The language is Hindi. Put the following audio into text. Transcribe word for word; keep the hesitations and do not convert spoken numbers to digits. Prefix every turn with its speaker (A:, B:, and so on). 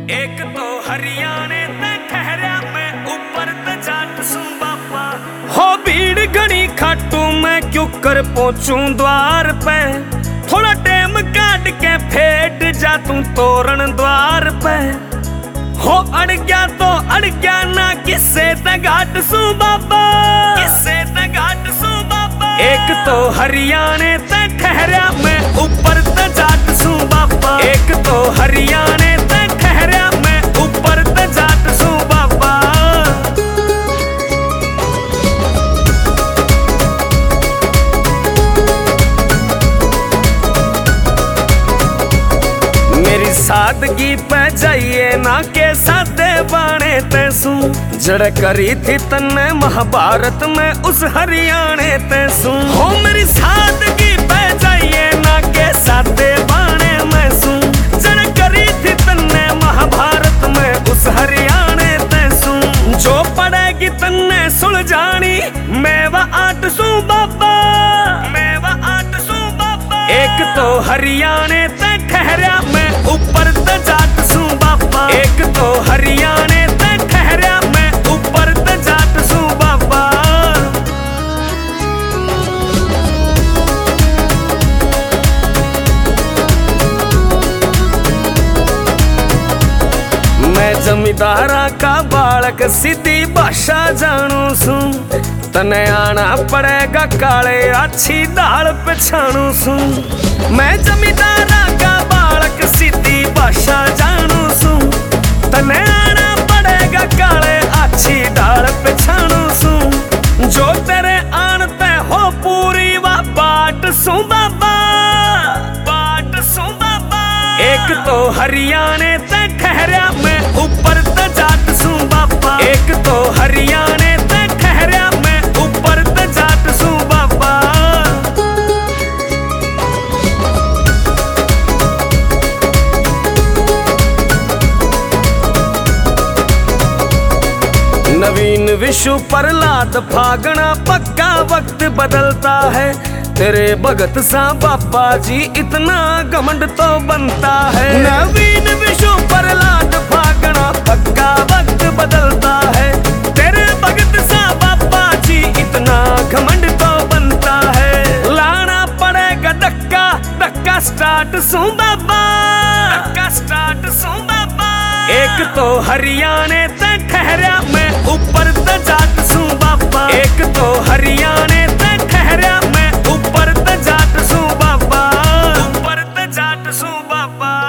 A: एक तो हरियाणे ते ठहरा मैं ऊपर ते जाट सू बापा। हो भीड़ घनी खाटू मैं क्यों कर पहुंचूं द्वार पे। थोड़ा टाइम काट के फेट जा तू तोरण द्वार पे। हो अड़ गया तो अड़ गया ना किसे ते घाट सू बाबा। किसे ते घाट सू बाबा। एक तो हरियाणे ते ठहरा मैं ऊपर ते जाट सू बाबा। एक तो हरियाणे ते ठहरा मैं ऊपर ते जाट सू बाबा। मेरी सादगी पे जाइए ना के सादे बाणे तैसू। जड़ करी थी तन्ने महाभारत में उस हरियाणे तैसू। हो मेरी सादगी पे जाइए ना के सादे बाणे में सू। जड़ करी थी तन्ने महाभारत में उस हरियाणे तैसू। जो पड़ेगी तन्ने सुलझानी मेवा आट सू बाबा। मेवा आट सू बाबा। एक तो हरियाणे ते ठहरा मैं ऊपर ते जाट सू बाबा। एक तो हरियाणे ते ठहरा मैं ऊपर ते जाट सू बाबा। मैं जमींदारा का बालक सीधी भाषा जानू सू। तने आना पड़ेगा काले अच्छी दाल पछाणू सू। मैं जमींदारा का बालक सीधी भाषा जानू सू। तने आना पड़ेगा काले अच्छी दाल पछाणू सू। जो तेरे आनते हो पूरी वा बाट सू बाबा। बाट सू बाबा। एक तो हरियाणे ते ठहरा मैं ऊपर ते जाट सू बाबा। एक तो हरियाणे ते ठहरा मैं ऊपर ते जाट सू बाबा। नवीन विश्व प्रहलाद फागना पक्का वक्त बदलता है। तेरे भगत सा बाबा जी इतना घमंड तो बनता है। नवीन विश्व प्रहलाद फागना पक्का वक्त बदलता है। तेरे भगत सा बाबा जी इतना घमंड तो बनता है। लाना पड़ेगा धक्का धक्का स्टार्ट सू बाबा। धक्का स्टार्ट सू बाबा। एक तो हरियाणे ते ठहरा मैं ऊपर ते जाट सू बाबा। एक तो हरियाणे ते ठहरा मैं ऊपर ते जाट सू बाबा। ऊपर ते जाट सू बाबा।